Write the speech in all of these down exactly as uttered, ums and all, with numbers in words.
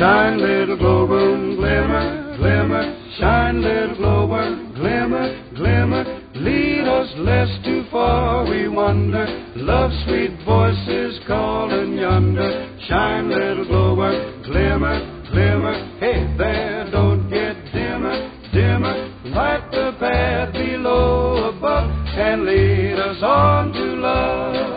Shine, little glowworm, glimmer, glimmer. Shine, little glowworm, glimmer, glimmer. Lead us lest too far we wander. Love's sweet voices calling yonder. Shine, little glowworm, glimmer, glimmer. Hey there, don't get dimmer, dimmer. Light the path below, above, and lead us on to love.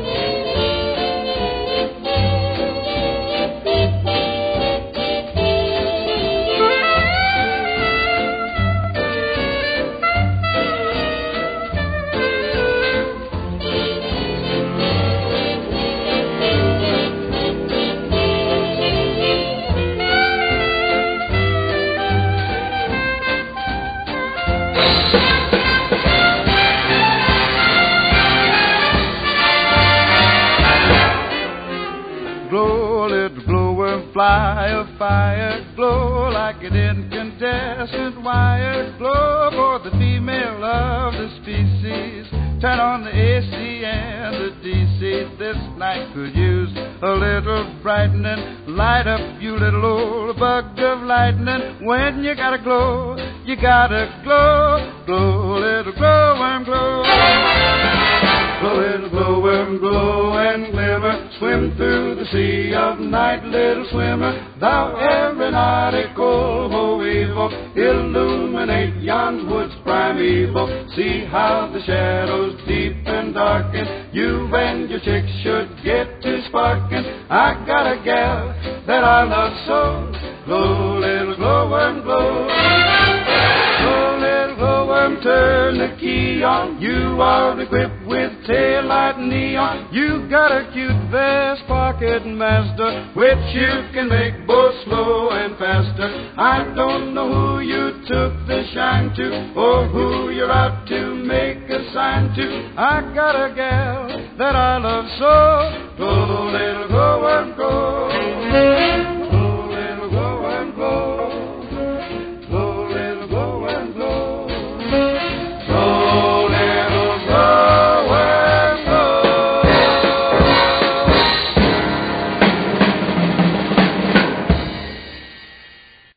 Glow, little glowworm, fly a fire. Glow like an incandescent wire. Glow for the female of the species. Turn on the A C and the D C. This night could use a little brightening. Light up, you little old bug of lightning. When you gotta glow, you gotta glow. Glow, little glowworm, glow. Glow, little glowworm, glow and glimmer. Swim through the sea of night, little swimmer. Thou aeronautical hoevo, illuminate yon woods primeval. See how the shadows deepen, darken. You and your chick should get to sparking. I got a gal that I love so. Glow, little glowworm, glow. Glow, little glowworm, turn the key on. You are equipped with tail light neon. You got a cute vest pocket master, which you can make both slow and faster. I don't know who you took the shine to, or who you're out to make a sign to. I got a gal that I love so. Glow, little